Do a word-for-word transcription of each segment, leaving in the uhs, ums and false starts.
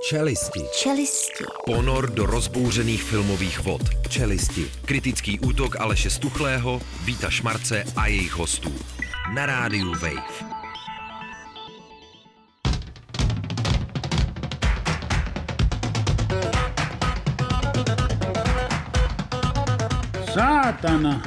Čelisti. Čelisti. Ponor do rozbouřených filmových vod. Čelisti. Kritický útok Aleše Stuchlého, Víta Šmarce a jejich hostů. Na rádiu Wave. Sátana.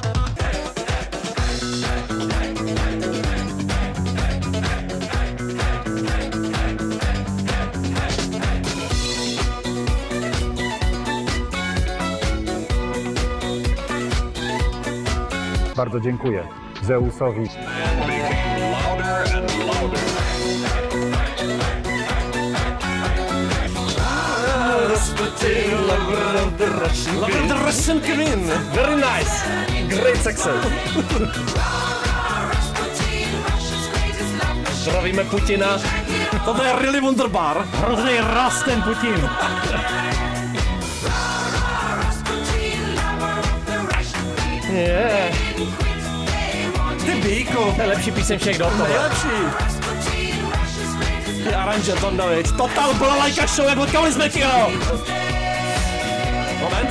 Bardzo dziękuję Zeusowi. Lover of the Russian Queen. Very nice. Great success. Zdravíme Putina. Toto je really wunderbar. Hrozný ras ten Putin. Yeah. Ty bíku. To je lepší píseň všech dob. Nejlepší. Ty aranže, Tondovič. Total balalajka show, jak od Kaulismäkiho. Moment.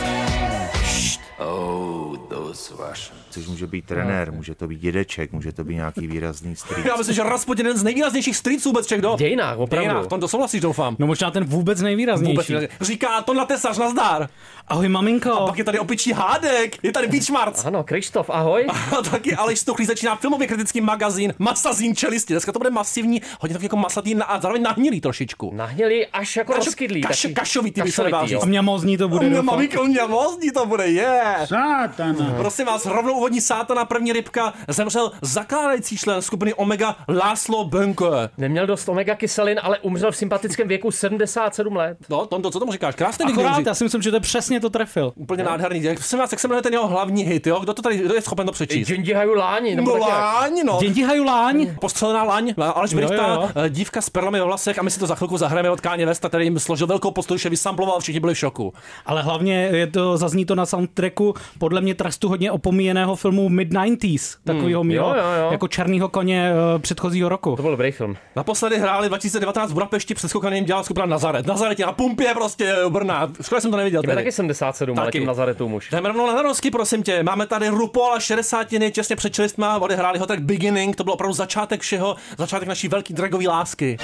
Oh, those Russians. Což může být trenér, může to být dědeček, může to být nějaký výrazný strýc. Já myslím, že Rasputin je jeden z nejvýraznějších strýců vůbec všech dob. V dějinách, opravdu. V dějinách, to, to souhlasíš, doufám. No možná ten vůbec nejvýraznější. Vůbec, říká to na tesař, nazdar. Ahoj, maminko. A pak je tady opičí hádek, je tady Vít Šmarc. Ano, Krištof, ahoj. A taky Aleš Stuchlý začíná filmově kritický magazín Masazín Čelisti. Dneska to bude masivní, hodně tak jako masatý a zároveň nahnilý trošičku. Nahnilý až jako rozkydlý. Kaš, kašový, ty bych A mňamozní to bude. Maminko, mňamozní to bude, je. Yeah. Sátana. Prosím vás, rovnou úvodní sátana, první rybka, zemřel zakládající člen skupiny Omega László Bönkö. Neměl dost omega kyselin, ale umřel v sympatickém věku sedmdesát sedm let. No, Tondo, co tomu říkáš? Krásný Akorát, já si myslím, že to přesně to trefil. Úplně no. Nádherný. Prosím vás, jak se jmenuje ten jeho hlavní hit, jo? Kdo to tady, kdo je schopen to přečíst? Džindihaju láni. No láň, no. Džindihaju láň. Postřelená láň, Aleš Brichta, dívka s perlami ve vlasech a my si to za chvilku zahrajeme od Káně Westa, který jim složil velkou postuše, vysamploval, všichni byli v šoku. Ale hlavně je to, zazní to na soundtracku podle mě trastu hodně opomíjeného filmu mid devadesátých, takového hmm. milo, jako Černýho koně uh, předchozího roku. To byl dobrý film. Naposledy hráli dva tisíce devatenáct v Budapešti, před skoukaním dělala skupina Nazaret. Nazaret je na pumpě prostě Brna. Škoda jsem to neviděl. Tím je taky sedmdesát sedm, ale tím Nazaretu muž. Jdeme rovnou na narovsky, prosím tě. Máme tady Rupola šedesátiny, těsně před čelistma, odehráli ho tak Beginning, to byl opravdu začátek všeho, začátek naší velký dragové lásky.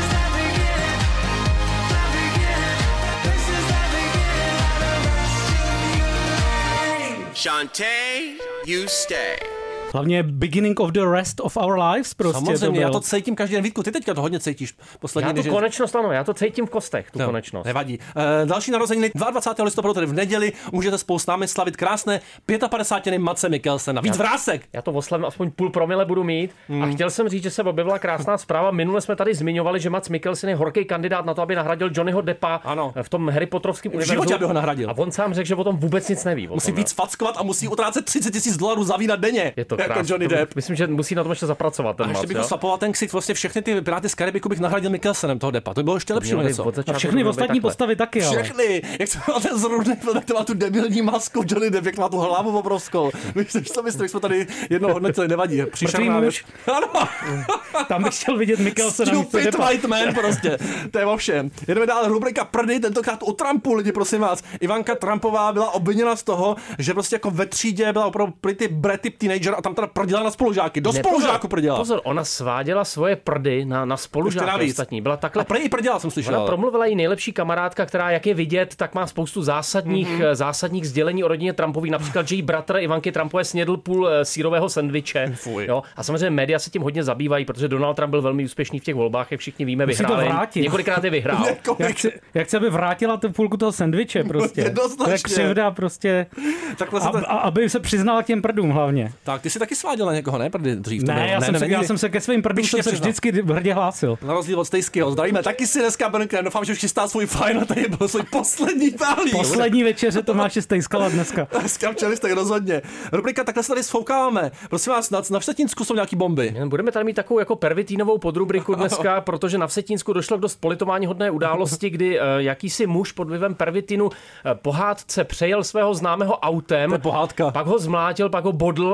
Shantae, you stay. Hlavně beginning of the rest of our lives prostě. Samozřejmě, to já to cítím každý den, Vítku, ty teďka to hodně cítíš. Poslední, já tu než... konečnost, ano, já to cítím v kostech, tu no, konečnost. Nevadí. E, další narozeniny dvacátého druhého listopadu, tedy v neděli, můžete spolu s námi slavit krásné pětapadesátiny Madse Mikkelsena. Víc vrásek. Já to oslavím, aspoň půl promile budu mít. Hmm. A chtěl jsem říct, že se objevila krásná zpráva. Minule jsme tady zmiňovali, že Mads Mikkelsen je horký kandidát na to, aby nahradil Johnnyho Deppa ano. v tom Harry Potterovském univerzu. Aby ho nahradil. A on sám řekl, že o tom vůbec nic neví. Musí víc fackovat a musí utrácet třicet tisíc dolarů za vína denně. Je to krásné. Johnny Depp. Myslím, že musí na tom ještě zapracovat ten Mads. A ještě bych ho swapoval ten ksicht, vlastně všechny ty Piráty z Karibiku bych nahradil Mikkelsenem toho Deppa. To by bylo ještě lepší něco. A všechny ostatní postavy taky, ale. Všechny. Jak se má ten zrůdný film, jak to má tu debilní masku Johnny Depp, jak má tu hlavu obrovskou. Víš, co myslíš, jsme tady jednou hodnotili, nevadí. Příšerná věc. Ano. Tam bych chtěl vidět Mikkelsena. Stupid white man prostě. To je o všem. Jedeme dál, rubrika Prdy, tentokrát o Trumpu, lidi, prosím vás. Ivanka Trumpová byla obviněna z toho, že prostě jako ve třídě byla opravdu pretty bratty teenager a tam teda prdila na spolužáky. Do spolužáku prdila. Pozor, ona sváděla svoje prdy na, na spolužáky ostatní. Byla takhle. A prej i prdila, jsem slyšel. Ona promluvila jí nejlepší kamarádka, která, jak je vidět, tak má spoustu zásadních, mm-hmm. zásadních sdělení o rodině Trumpových. Například, že jí bratr Ivanky Trumpové snědl půl sírového sendviče. Jo? A samozřejmě média se tím hodně zabývají, protože Donald Trump byl velmi úspěšný v těch volbách, jak všichni víme, vyhrál. Několikrát je vyhrál. Jak chce, jak chce, aby vrátila tu půlku toho sendviče prostě. To je křivda prostě. A, a, aby se přiznala k těm prdům hlavně. Tak, ty jsi taky sváděla někoho, ne? Prdy dřív. Ne, já, ne, jsem se, já jsem se ke svým prdům jsem se vždycky hrdě hlásil. Na rozdíl od Stejského. Zdravíme. Taky si dneska Brnkem. Doufám, že už chystá svůj fajn a tady byl svůj poslední pálí. Poslední večeře Tomáše Stejskala dneska. Dneska včeli jste rozhodně. Rubrika Takhle se tady sfoukáváme. Prosím vás, na, na Vsetínsku jsou nějaký bomby. Budeme tady mít takovou jako pervitínovou podrubriku dneska, protože na Vsetínsku došlo k dost politováníhodné události, kdy uh, jakýsi muž pod vlivem pervitinu uh, pohádce přejel svého známého autem. To je pohádka. Pak ho zmlátil, pak ho bodl a pak se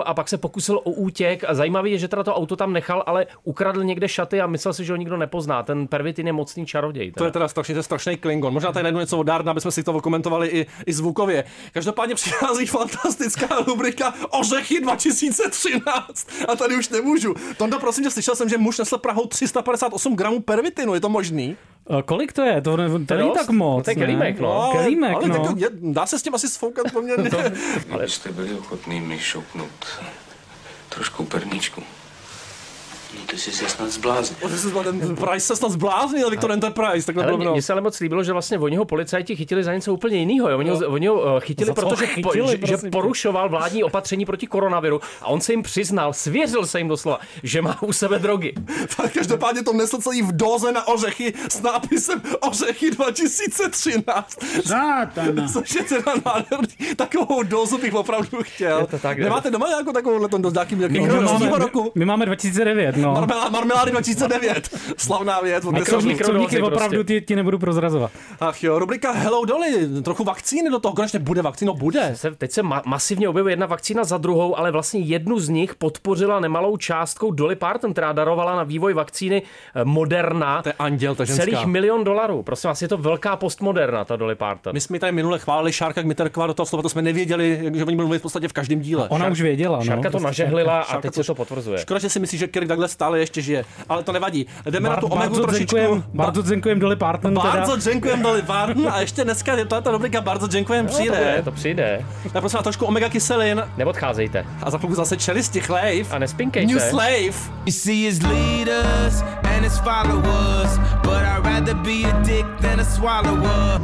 pokusil o útěk a zajímavý je, že teda to auto tam nechal, ale ukradl někde šaty a myslel si, že ho nikdo nepozná. Ten Pervitin je mocný čaroděj. Teda. To je teda strašně, to je strašný Klingon. Možná tady najdu něco od Darna, abychom si to komentovali i, i zvukově. Každopádně přichází fantastická rubrika Ořechy dva tisíce třináct a tady už nemůžu. Tondo, prosím tě, slyšel jsem, že muž nesl Prahou tři sta padesát osm gramů pervitinu, je to možný? Kolik to je? To, to, to není tak moc. To je kelímek, no. no. Ale, kelímek, ale no. tak to je, dá se s tím asi sfoukat poměrně. Ale jste byli ochotný mi šoupnout trošku perníčku. No ty jsi se snad zbláznil. Ten Price se snad zbláznil, Victor Enterprise, takhle Ale bylo. mně se ale moc líbilo, že vlastně oni ho policajti chytili za něco úplně jiného. Oni, no. oni ho chytili, protože chytili, po, že, že porušoval vládní opatření proti koronaviru a on se jim přiznal, svěřil se jim doslova, že má u sebe drogy. Tak každopádně to nesl celý v doze na ořechy s nápisem Ořechy dva tisíce třináct. Zátana. Což je teda nádherný. Takovou dozu bych opravdu chtěl. Tak, Nemáte doma nějakou takovou dozu nějakým My, roku? my máme dva tisíce devět, no. Marmelá, marmelády dva tisíce devět. Slavná věc. Mikrodózy opravdu ti, ti nebudu prozrazovat. Ach jo, rubrika Hello Dolly. Trochu vakcíny do toho. Konečně bude vakcíno, bude. Se, teď se ma- masivně objevuje jedna vakcína za druhou, ale vlastně jednu z nich podpořila nemalou částkou Dolly Parton, která darovala na vývoj vakcíny Moderna. To je anděl, ta ženská. Celých milion dolarů. Prosím vás, je to velká postmoderna, ta Dolly Parton. My jsme tady minule chválili Šárka Gmitterková do toho slova, to jsme nevěděli, že oni budou mluvit v podstatě v každém díle. Ona Šár... už věděla, no. Šárka to nažehlila a Šárka teď se to potvrzuje. Škoda, že si myslíš, že Kirk Douglas stále ještě žije, ale to nevadí. Jdeme Bar- na tu Omegu trošičku. Dziękujem, bardzo dziękujem Dolly Parton. Bardzo teda. dziękujem Dolly Parton a ještě dneska je to ta rubrika Bardzo dziękujem přijde. To, bude, to přijde. Tak prosím, trošku omega kyselin Neodcházejte. a za chvilku zase čelisti Chlave. A nespinkejte. New Slave. You see his leaders and his followers, but I'd rather be a dick than a swallower.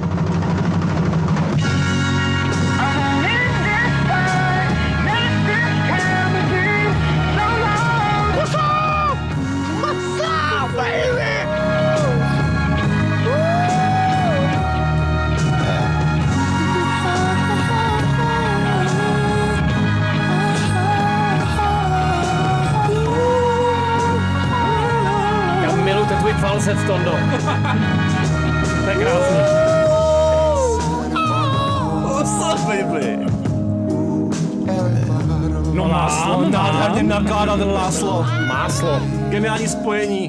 Falset, Tondo. To je krásný. What's baby? No máslo, nádherně nakládá ten Láslo. Máslo. Geniální spojení.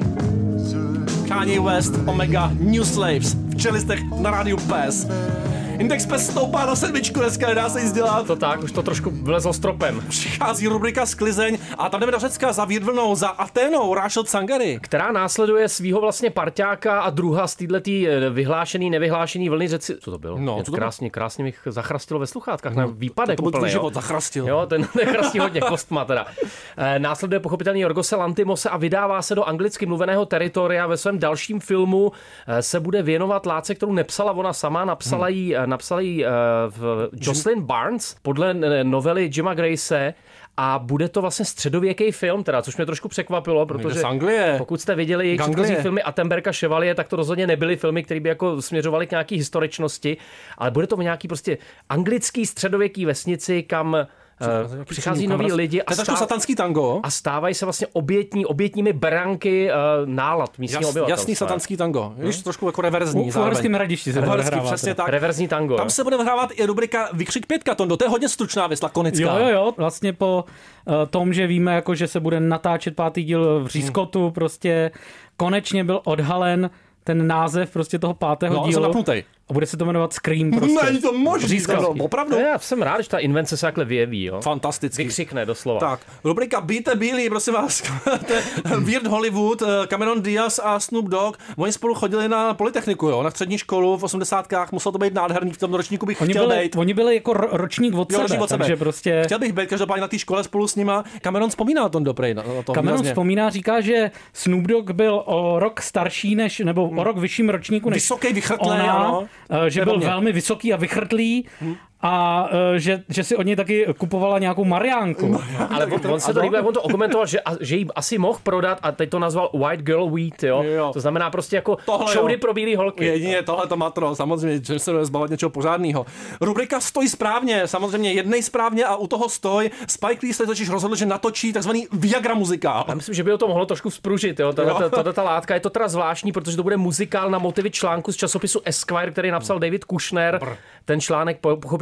Kanye West, Omega, New Slaves. V čelistech na rádiu P E S. Index P E S stoupá na sedmičku dneska, nedá se nic dělat. To tak, už to trošku vlezlo stropem. Přichází rubrika Sklizeň a tam jdeme do Řecka za Vědvlnou, za Aténou, Rášel Tsangari. Která následuje svýho vlastně parťáka a druha z této vyhlášený, nevyhlášený vlny řeci. Co to bylo? No, co to krásně, krásně mich zachrastilo ve sluchátkách na výpadek to, to úplně. život zachrastil. Jo, ten nechrastí hodně kostma teda. E, následuje pochopitelně Jorgose Lantimose a vydává se do anglicky mluveného teritoria. Ve svém dalším filmu e, se bude věnovat látce, kterou nepsala ona sama, napsala jí, hmm. napsala jí e, v Jocelyn Barnes podle novely Jima Grace. A bude to vlastně středověký film, teda, což mě trošku překvapilo, protože pokud jste viděli jejich předchozí filmy Attenberga Chevalier, tak to rozhodně nebyly filmy, které by jako směřovaly k nějaký historičnosti, ale bude to v nějaký prostě anglický středověký vesnici, kam Uh, přichází noví lidi a, stáv... satanský tango. a stávají se vlastně obětní, obětními beránky uh, nálad místního Jas, obyvatelstva. Jasný satanský tango. Víš, hmm? trošku jako reverzní. V Uherském Hradišti se bude hrávat. Přesně tak. Reverzní tango. Tam se bude hrávat i rubrika Vykřik pětka, Tondo. To je hodně stručná věc, lakonická. Jo, jo, jo. Vlastně po uh, tom, že víme, jako, že se bude natáčet pátý díl v Řískotu, hmm. prostě konečně byl odhalen ten název prostě toho pátého no, dílu. Napnutej. A bude se to jmenovat Scream prostě. Není to možný, no, opravdu. Já jsem rád, že ta invence se takhle vyjeví. Jo? Fantasticky. Vykřikne doslova. Tak, rubrika Bíte bílý, prosím vás. Weird Hollywood, Cameron Diaz a Snoop Dogg, oni spolu chodili na polytechniku, jo, na střední školu v osmdesátkách, muselo to být nádherný, v tom ročníku bych oni chtěl byli, být. Oni byli jako ročník od jo, sebe, od sebe, takže prostě... Chtěl bych být každopádně na té škole spolu s nima. Cameron vzpomíná na tom doprej. Na to Cameron výrazně. vzpomíná, říká, že Snoop Dogg byl o rok starší než, nebo o rok vyšším ročníku než Vysoký, vychrtlý, ona, ano. že byl velmi vysoký a vychrtlý hmm. a uh, že, že si od něj taky kupovala nějakou Mariánku. Mariánku. Ale on, on se to líbí, jak on to okomentoval, že, že jí asi mohl prodat a teď to nazval White Girl Weed, jo? Jo. To znamená prostě jako šoudy pro bílý holky. Jedině tohle to matro, samozřejmě, že se bude zbavit něčeho pořádného. Rubrika Stoj správně, samozřejmě jednej správně a u toho stoj. Spike Lee se totiž rozhodl, že natočí takzvaný Viagra muzikál. Já myslím, že by to mohlo trošku vzpružit, jo? Tato ta látka je to teda zvláštní, protože to bude muzikál na motivy článku z časopisu Esquire, který napsal David Kushner. Brr. Ten článek pochopitelně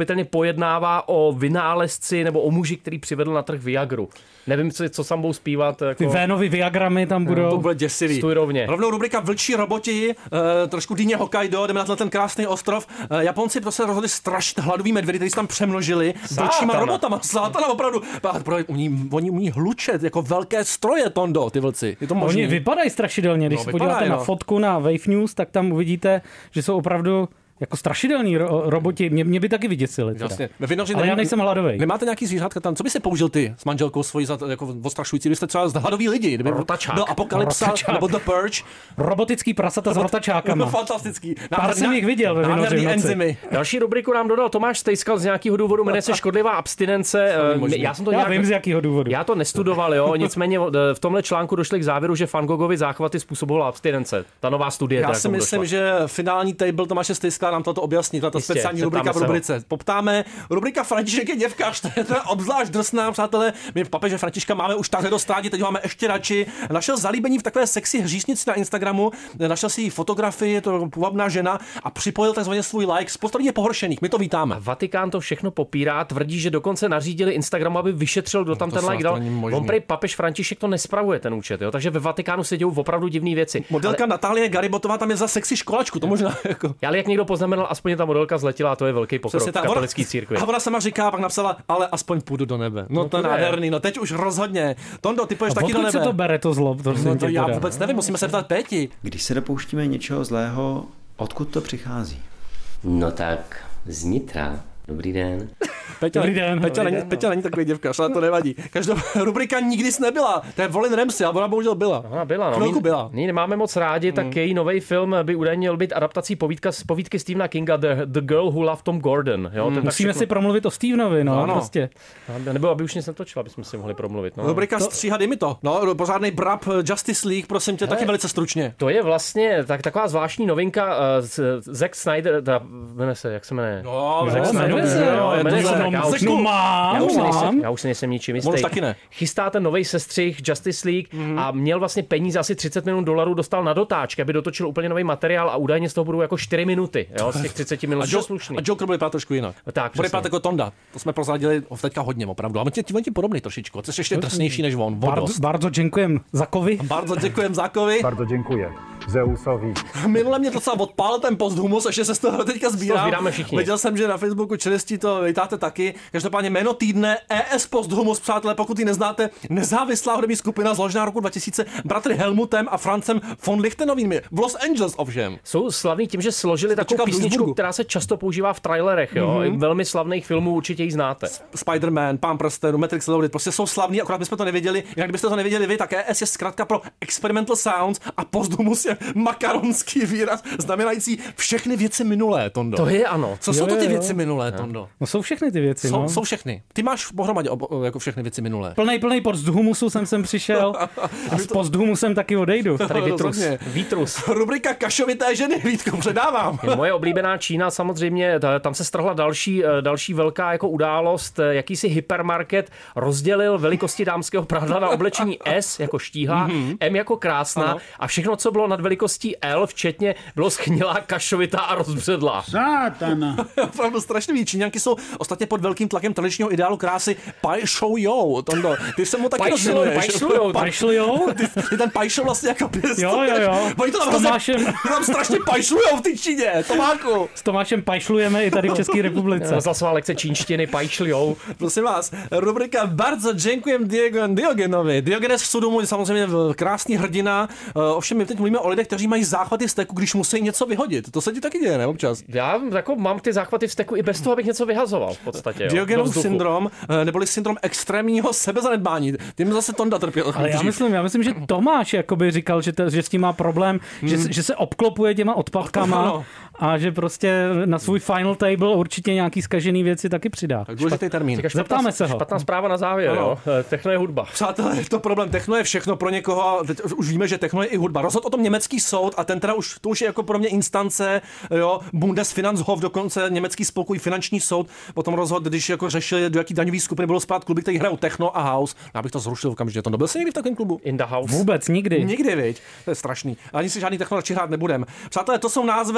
pochopitelně pojednává o vynálezci nebo o muži, který přivedl na trh Viagru. Nevím, co, co tam budou zpívat. Jako... Ty Vénovy Viagramy tam budou. To bude děsivý. Stůj rovně. Rovnou rubrika Vlčí roboti, uh, trošku dýně Hokkaido, jdeme na ten krásný ostrov. Uh, Japonci prostě rozhodli strašit hladový medvědy, kteří se tam přemnožili vlčíma robotama. Sátana opravdu. Oni, oni umí hlučet jako velké stroje, Tondo, ty vlci. Je to možný? Oni vypadají strašidelně. Když no, se podíváte vypadaj, na no. fotku na Wave News, tak tam uvidíte, že jsou opravdu jako strašidelní ro- roboti. Mě, mě by taky vyděsili. Jasně. Ale já nejsem hladovej. Nemáte nějaký zvířátka tam? Co by si použil ty s manželkou svojí za, jako odstrašující? Vy jste třeba hladový lidi. Kdyby Rotačák. byl Apokalypsa Rotačák. nebo The Purge. Robotický prasata s rotačákama. No, fantastický. Pár jsem jich viděl ve Vinoři enzymy. Další rubriku nám dodal Tomáš Stejskal z nějakého důvodu, jmenuje se Škodlivá abstinence. Já jsem to já nějak... vím z jakého důvodu. Já to nestudoval, jo. Nicméně v tomhle článku došli k závěru, že Van Gogovi záchvaty způsobovala abstinence. Ta nová studie. Já si myslím, že finální table Tomáše Stejskala nám toto objasní. Ta Jistě, speciální rubrika v rubrice. Poptáme. Rubrika František je děvkař, to je teda obzvlášť drsná, přátelé. My v papeže Františka máme už tak dostádi, teď ho máme ještě radši. Našel zalíbení v takové sexy hříšnici na Instagramu, našel si jí fotografii, je to půvabná žena a připojil takzvaně svůj like. Spousta lidí pohoršených, my to vítáme. A Vatikán to všechno popírá, tvrdí, že dokonce nařídili Instagramu, aby vyšetřil, kdo tam no, ten like dal. On prej papež František to nespravuje ten účet, jo? Takže ve Vatikánu se dějou opravdu divné věci. Modelka ale... Natálie Garibotová tam je za sexy školačku, to možná jako. Ale jak někdo poznamenal, aspoň ta modelka zletila, a to je velký pokrok v katolické církvi. A ona sama říká, pak napsala, ale aspoň půjdu do nebe. No, no to je nádherný, no teď už rozhodně. Tondo, ty půjdeš taky do nebe. Se to bere to zlo? To no, to já vůbec nevím, musíme se ptát Péti. Když se dopouštíme něčeho zlého, odkud to přichází? No tak, znitra. Dobrý den. Peťa, Dobrý den. Peťa, Dobrý není, den. Peťa není takový děvkař, ale to nevadí. Každopádně rubrika nikdy jsi nebyla. To je Volin Ramsey, ale ona bohužel byla. Ona byla, no. Chvilku byla. My nemáme moc rádi, tak její nový film by údajně měl být adaptací povídka z povídky Stephena Kinga The, The Girl Who Loved Tom Gordon. Jo, mm. Musíme všechno... si promluvit o Stevenovi, no, no, prostě. No, nebo aby už nic netočila, abychom si mohli promluvit. No. Rubrika to... stříha, dej mi to. No, pořádnej brab Justice League, prosím tě, He. taky velice stručně. To je vlastně tak, taková zvláštní novinka uh, Zack Snyder, ta, jmenuje se, jak se jmenuje? No, Zack no, Snyder. jmenuje se, jo, jmenuje se, no, já už, no, mám, já, už mám. nejsem, já už si nejsem ničím jistý. Taky ne. Chystá ten nový sestřih Justice League mm-hmm. a měl vlastně peníze, asi třicet milionů dolarů dostal na dotáčky, aby dotočil úplně nový materiál a údajně z toho budou jako čtyři minuty, jo, z těch třicet milionů. A, jo, a Joker bude pát trošku jinak. Tak, bude pát jako Tonda. To jsme prozradili teďka hodně opravdu. A my ti, ti podobný trošičku. To je ještě drsnější než on. Bardzo, bardzo děkujem Zakovi. Bardzo děkujem Zakovi. Bardzo děkuji. Zeusovi. Minule mě docela odpálil ten posthumus, ještě se z toho teďka sbírám. Viděl jsem, že na Facebooku čelistí to vítáte taky. Každopádně jméno týdne E S Posthumus, přátelé, pokud ji neznáte, nezávislá hudební skupina založená roku dva tisíce bratry Helmutem a Francem von Lichtenovými v Los Angeles ovšem. Jsou slavní tím, že složili takovou písničku, která se často používá v trailerech, jo. Mm-hmm. Velmi slavných filmů, určitě ji znáte. Spider-Man, Pán prstenů, Matrix Reloaded, prostě jsou slavní, akorát bychom to nevěděli. Jinak byste to nevěděli vy, tak E S je zkrátka pro Experimental Sounds a Posthumus je makaronský výraz znamenající všechny věci minulé, Tondo. To je ano. Co jo, jsou to ty jo, věci jo. minulé, Tondo? No jsou všechny ty věci, jsou, no. Jsou všechny. Ty máš pohromadě ob, jako všechny věci minulé. Plnej, plnej posthumusu jsem sem přišel a s posthumusem taky odejdu. Tady Vítrus. Vítrus. Rubrika Kašovité ženy, Vítko, předávám. Moje oblíbená Čína samozřejmě, tam se strhla další, další velká jako událost, jakýsi hypermarket rozdělil velikosti dámského prádla na oblečení S jako štíhlá, mm-hmm. M jako krásná ano. A všechno, co bylo nad velikostí L, včetně bylo schnilá, kašovitá a rozbředlá. Sátana. Opravdu strašlivý. Číňanky jsou ostatně pod velkým tlakem tradičního ideálu krásy pajšoujou. Tondo, ty se mu taky rozděluješ. Pajšlujou, pajšlujou. Ty, ty ten pajšou vlastně jako pěstuje. Jo, jo, jo. Oni to tam, Tomášem... tam strašně pajšlujou v té Číně, Tomáku. S Tomášem pajšlujeme i tady v České republice. Rozhlasová lekce čínštiny, pajšlujou. Prosím vás, rubrika Bardzo děkujem Diogen, Diogenovi. Diogenes v Sodomu je samozřejmě krásný hrdina. Ovšem my teď mluvíme o lidech, kteří mají záchvaty steku, když musí něco vyhodit. To se ti taky děje, ne, občas? Já jako mám ty záchvaty v steku i bez toho, abych něco vyhazoval v podstatě. Diogenův syndrom, neboli syndrom extrémního sebezanedbání. Tím zase Tonda trpěl. Ale já myslím, já myslím, že Tomáš jakoby říkal, že, to, že s tím má problém, hmm. že, že se obklopuje těma odpadkama no. A že prostě na svůj final table určitě nějaký zkažený věci taky přidá. Tak důležitý termín. Zeptáme se ho. Špatná zpráva na závěr, no. Jo. Techno je hudba. Přátelé, to problém, techno je všechno pro někoho, teď už víme, že techno je i hudba. Rozhodl o tom německý soud a ten teda už, to už je jako pro mě instance, jo, Bundesfinanzhof, dokonce německý spolkový finanční soud, potom rozhodl, když jako řešili, do jaký daňový skupiny budou spát kluby, které hrajou techno a house. Já bych to zrušil okamžitě. To byl jsi někdy v takovém klubu? In the house. Vůbec nikdy. Nikdy, viď? To je strašný. Ani si žádný techno radši hrát nebudem. Přátelé, to jsou názvy neboli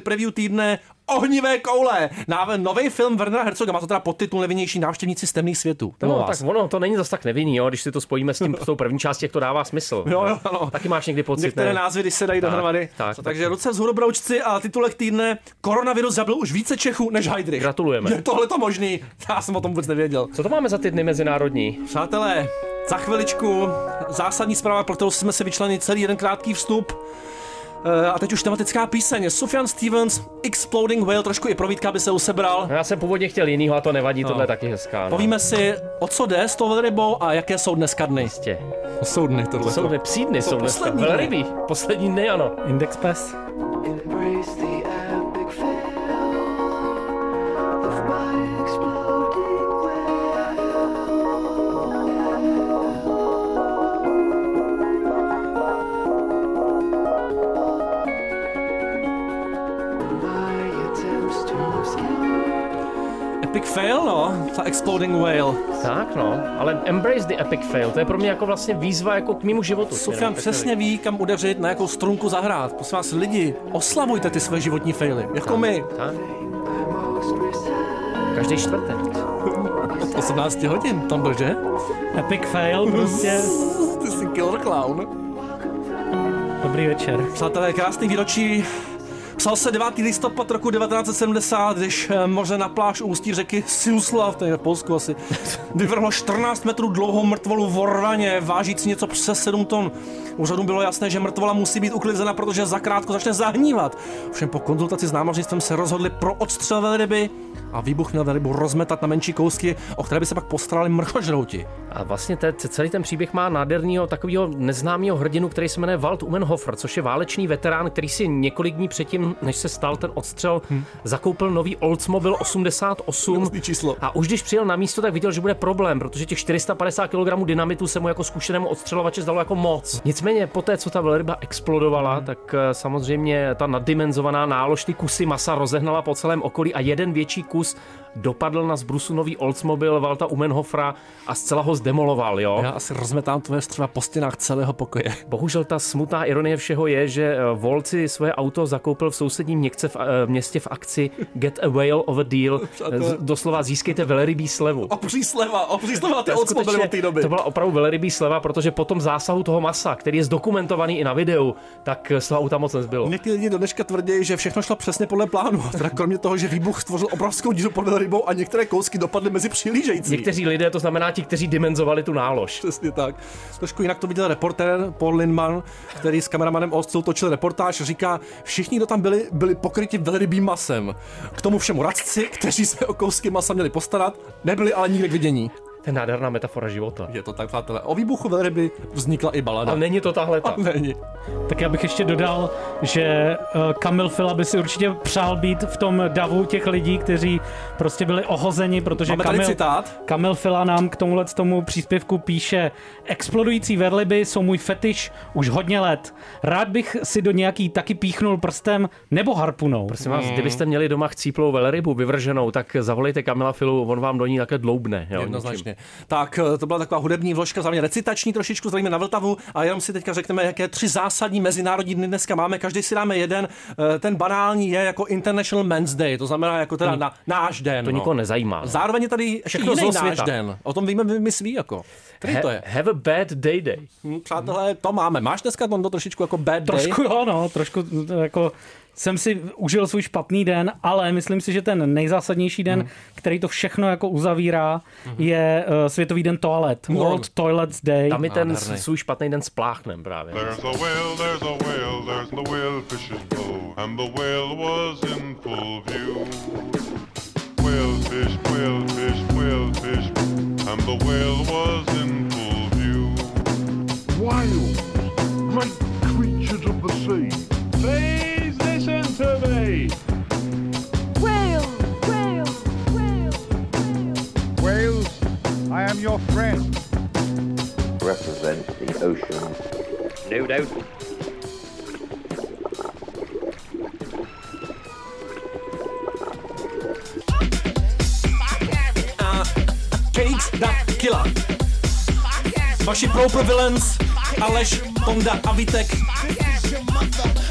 preview týdne Ohnivé koule. Nový film Wernera Herzoga, má to teda podtitul Nevinnější návštěvníci z temných světů. No, tak ono to není zas tak nevinný, jo, když si to spojíme s tím s tou první částí, jak to dává smysl. Jo, jo, ano. Taky máš někdy pocit. Některé ne? názvy, když se dají tak, dohromady. Tak, Takže tak. ruce vzhůru broučci a titulek týdne Koronavirus zabil už více Čechů než Heydrich. Gratulujeme. Je tohle to možný? Já jsem o tom vůbec nevěděl. Co to máme za ty dny mezinárodní? Přátelé, za chviličku zásadní zpráva, pro kterou jsme se vyčlenili celý jeden krátký vstup. A teď už tematická píseň. Sufjan Stevens, Exploding Whale, trošku i provídka, aby se usebral. No, já jsem původně chtěl jinýho a to nevadí, no. Tohle je taky hezká. No. Povíme si, o co jde s tou velrybou a jaké jsou dneska dny. Jistě. Jsou dny tohle. Jsou dny, psí dny, jsou dneska. Velrybí. Poslední dny, ano. Index Pass. Epic fail, no, ta Exploding Whale. Tak, no, ale embrace the epic fail, to je pro mě jako vlastně výzva jako k mému životu. Sufjan přesně ví, kam udeřit, na jakou strunku zahrát. Prosím vás, lidi, oslavujte ty své životní faily, jako tak, my. Tak. Každý čtvrtek. Od osmnáct hodin, tam dože? Epic fail, prostě. Ty jsi killer clown. Dobrý večer. Přátelé, krásný výročí. Psal se devátého listopad roku devatenáct set sedmdesát, když moře na pláž ústí řeky Siuslav, to je v Polsku asi, vyvrhlo čtrnáct metrů dlouhou mrtvolu v orvaně, vážící něco přes sedm ton. Úřadům bylo jasné, že mrtvola musí být uklizena, protože zakrátko začne zahnívat. Všem po konzultaci s námořnictvem se rozhodli pro odstřel velryby a výbuch měl velrybu rozmetat na menší kousky, o které by se pak postarali mrchožrouti. A vlastně te, celý ten příběh má nádherného takového neznámého hrdinu, který se jmenuje Walt Umenhofer, což je válečný veterán, který si několik dní předtím, než se stal ten odstřel, hmm. zakoupil nový Oldsmobile osmdesát osm. Číslo. A už když přijel na místo, tak viděl, že bude problém, protože těch čtyři sta padesát kilogramů dynamitu se mu jako zkušenému odstřelovači zdalo jako moc. Nicméně poté, co ta velryba explodovala, hmm. tak samozřejmě ta naddimenzovaná nálož ty kusy masa rozehnala po celém okolí a jeden větší kus dopadl na zbrusu nový Oldsmobile Walta Umenhofera a zcela ho zdemoloval, jo. Já asi rozmetám tvoje střeva po stěnách celého pokoje. Bohužel ta smutná ironie všeho je, že Walt si svoje auto zakoupil v sousedním městě v, městě v akci Get a Whale of a Deal. Doslova získejte velrybí slevu. Obří sleva, obří sleva na ty Oldsmobile od té doby. To byla opravdu velrybí sleva, protože po tom zásahu toho masa, který je zdokumentovaný i na videu, tak z toho auta moc nezbylo. Někdy lidi do dneška tvrdí, že všechno šlo přesně podle plánu. Teda kromě toho, že výbuch stvořil obrovskou díru pod velrybou a některé kousky dopadly mezi přihlížející. Někteří lidé, to znamená ti, kteří dimenzovali tu nálož. Přesně tak. Trošku jinak to viděl reportér Paul Lindman, který s kameramanem Ostřelu točil reportáž, říká, všichni, kdo tam byli, byli pokryti velrybým masem. K tomu všemu radci, kteří se o kousky masa měli postarat, nebyli ale nikde k vidění. To je nádherná metafora života. Je to tak, přátelé. O výbuchu velryby vznikla i balada. A není to tahle ta. Není. Tak já bych ještě dodal, že Kamil Fila by si určitě přál být v tom davu těch lidí, kteří prostě byli ohozeni, protože Kamil, Kamil Fila nám k tomuhle tomu příspěvku píše: explodující velryby jsou můj fetiš už hodně let. Rád bych si do nějaký taky píchnul prstem nebo harpunou. Prosím vás, hmm. kdybyste měli doma chcíplou velrybu vyvrženou, tak zavolejte Kamila Filu, on vám do ní také dloubne. Jo, jednoznačně. Tak to byla taková hudební vložka, zároveň recitační trošičku, zdravíme na Vltavu a jenom si teďka řekneme, jaké tři zásadní mezinárodní dny dneska máme. Každý si dáme jeden. Ten banální je jako International Men's Day, to znamená jako teda na, náš den. To no. nikoho nezajímá. No. Zároveň je tady všechno jiný náš den. O tom víme, my sví jako. Který He, to je? Have a bad day day. Hm, přátelé, to máme. Máš dneska to trošičku jako bad trošku, day? Trošku jo, no, trošku jako jsem si užil svůj špatný den, ale myslím si, že ten nejzásadnější den, hmm. který to všechno jako uzavírá, hmm. je uh, Světový den toalet. World Toilets Day. Tam mi ten svůj špatný den spláchnem právě. There's a whale, there's a whale, there's the whale fishing low, and the whale was in full view. Whale fish, whale fish, whale fish, and the whale was in full view. Whales, great creatures of the sea. Please listen to me. Whale, whale, whale, whale. Whales, I am your friend. Represent the ocean. No doubt. Uh, Kate the Killer. Vaši pro villains, Aleš, Tonda a Vítek. I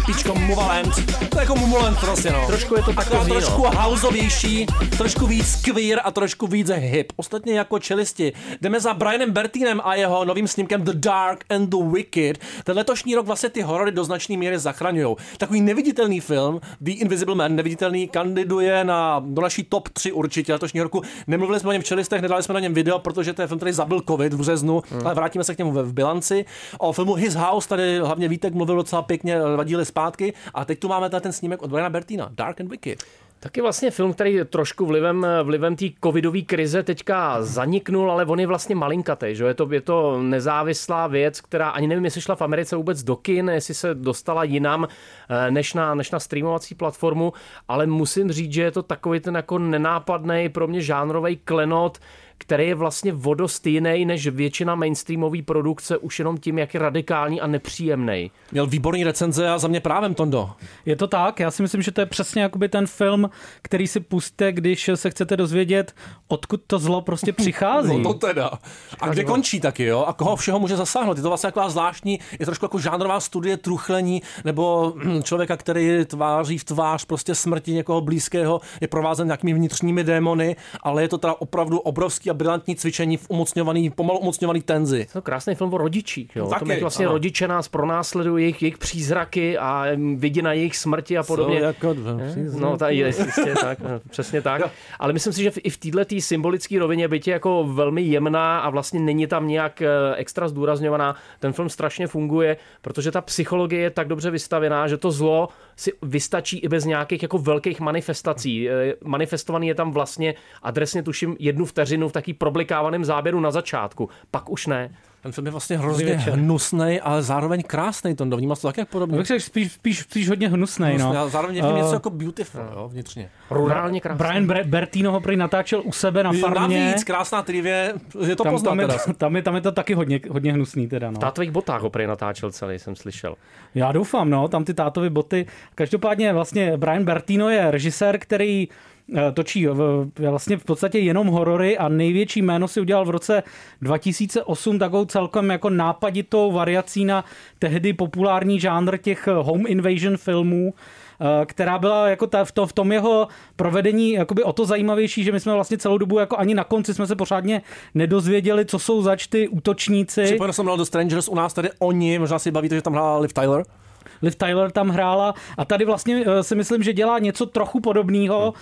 EPčko Movaland. To je jako Movaland prostě, no. Trošku je to takový, no. Trošku houseovější, trošku víc queer a trošku víc hip. Ostatně jako čelisti. Jdeme za Brianem Bertinem a jeho novým snímkem The Dark and the Wicked. Ten letošní rok vlastně ty horory do značné míry zachraňujou. Takový neviditelný film, The Invisible Man, neviditelný, kandiduje na, do naší top tři určitě letošního roku. Nemluvili jsme o něm v čelistech, nedali jsme na něm video, protože to je film, který zabil covid v březnu, hmm. ale vrátíme se k němu v, v bilanci. O filmu His House tady hlavně Vítek mluvil docela pěkně, dva díly zpátky a teď tu máme ten snímek od Briana Bertina, Dark and Wicked. Taky vlastně film, který trošku vlivem, vlivem té covidové krize teďka zaniknul, ale on je vlastně malinkatý, že je to, je to nezávislá věc, která ani nevím, jestli šla v Americe vůbec do kin, jestli se dostala jinam než na, než na streamovací platformu, ale musím říct, že je to takový ten jako nenápadný pro mě žánrový klenot, který je vlastně vodost jiný než většina mainstreamové produkce, už jenom tím, jak je radikální a nepříjemný. Měl výborný recenze a za mě právem, Tondo. Je to tak, já si myslím, že to je přesně jakoby ten film, který si pustíte, když se chcete dozvědět, odkud to zlo prostě přichází. No to teda. A kde končí taky, jo? A koho všeho může zasáhnout? Je to vlastně taková zvláštní, je trošku jako žánrová studie truchlení, nebo člověka, který tváří v tvář prostě smrti někoho blízkého, je provázen nějakými vnitřními démony, ale je to teda opravdu obrovský a brilantní cvičení v umocňovaný, pomalu umocňovaný tenzi. To je krásný film o rodičích, jo. Taky, to je vlastně ano. Rodiče nás pronásledují, jejich, jejich přízraky a vidí na jejich smrti a podobně. Jako no, ta je jistě tak, přesně tak. Ale myslím si, že i v této symbolické rovině bytě jako velmi jemná a vlastně není tam nějak extra zdůrazňovaná. Ten film strašně funguje, protože ta psychologie je tak dobře vystavená, že to zlo si vystačí i bez nějakých jako velkých manifestací. Manifestovaný je tam vlastně adresně tuším jednu vteřinu v taký problikávaném záběru na začátku. Pak už ne. Ten film je vlastně hrozně hnusnej, ale zároveň krásnej. To vnímáš to tak jak podobně. Tak spíš, spíš, spíš hodně hnusnej. hnusnej no. Ale zároveň je uh, něco jako beautiful, jo, vnitřně. Rurálně krásný. Brian Bertino ho prý natáčel u sebe na farmě. Navíc krásná trivie, je to tam, poznat tam, je, teda. tam, je, tam je to taky hodně, hodně hnusný teda. No. V tátových botách ho prý natáčel celý, jsem slyšel. Já doufám, no, tam ty tátovy boty. Každopádně vlastně Brian Bertino je režisér, který točí vlastně v podstatě jenom horory a největší jméno si udělal v roce dva tisíce osm takovou celkem jako nápaditou variací na tehdy populární žánr těch home invasion filmů, která byla jako ta, v, to, v tom jeho provedení jakoby o to zajímavější, že my jsme vlastně celou dobu jako ani na konci jsme se pořádně nedozvěděli, co jsou zač ty útočníci. Připomněl jsem do Strangers, u nás tady oni, možná si bavíte, že tam hrála Liv Tyler. Liv Tyler tam hrála a tady vlastně si myslím, že dělá něco trochu podobného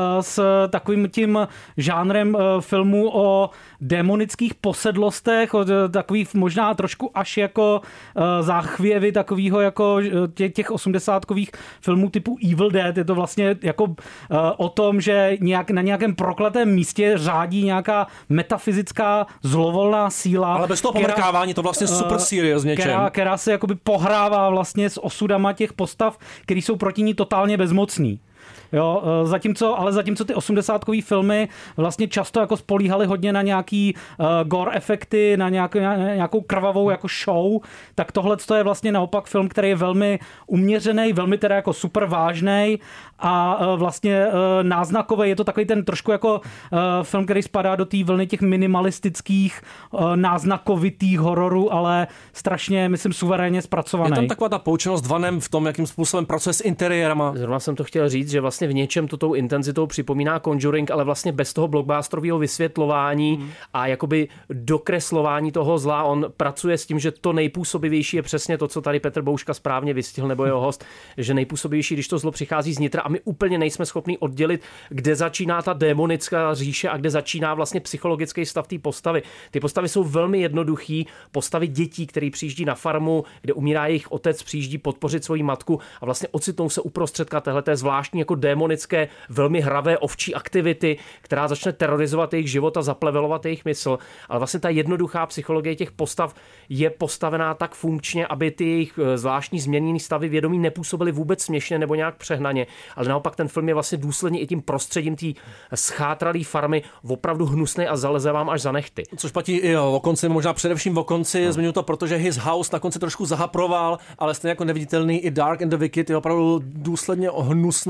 s takovým tím žánrem filmu o démonických posedlostech, o takových možná trošku až jako záchvěvy takového jako těch osmdesátkových filmů typu Evil Dead. Je to vlastně jako o tom, že nějak, na nějakém prokletém místě řádí nějaká metafyzická zlovolná síla. Ale bez toho pomrkávání to vlastně super serious něčem. Která, která se jakoby pohrává vlastně s osudama těch postav, který jsou proti ní totálně bezmocný. Jo, zatímco, ale zatímco ty osmdesátkový filmy vlastně často jako spolíhaly hodně na nějaký uh, gore efekty, na, nějak, na nějakou krvavou jako show, tak tohle je vlastně naopak film, který je velmi uměřený, velmi teda jako super vážnej a uh, vlastně uh, náznakový. Je to takový ten trošku jako uh, film, který spadá do té vlny těch minimalistických uh, náznakovitých hororů, ale strašně, myslím, suverénně zpracovaný. Je tam taková ta poučenost Vanem v tom, jakým způsobem pracuje s interiérama. Zrovna jsem to chtěl říct, že vlastně v něčem to tou intenzitou připomíná Conjuring, ale vlastně bez toho blockbusterového vysvětlování mm. a jakoby dokreslování toho zla. On pracuje s tím, že to nejpůsobivější je přesně to, co tady Petr Bouška správně vystihl, nebo jeho host, že nejpůsobivější, když to zlo přichází znitra a my úplně nejsme schopni oddělit, kde začíná ta démonická říše a kde začíná vlastně psychologický stav té postavy. Ty postavy jsou velmi jednoduchý, postavy dětí, které přijíždí na farmu, kde umírá jejich otec, přijíždí podpořit svoji matku a vlastně ocitnou se uprostředka téhleté zvláštní jako démonické, velmi hravé ovčí aktivity, která začne terorizovat jejich život a zaplevelovat jejich mysl. Ale vlastně ta jednoduchá psychologie těch postav je postavená tak funkčně, aby ty jejich zvláštní změněné stavy vědomí nepůsobily vůbec směšně nebo nějak přehnaně. Ale naopak ten film je vlastně důsledně i tím prostředím té schátralé farmy opravdu hnusný a zaleze vám až za nechty. Což platí i o konci, možná především o konci, no. Zmiňuji to, protože His House na konci trošku zahaproval, ale stejně jako neviditelný i Dark and the Wicked je opravdu důsledně hnusná až do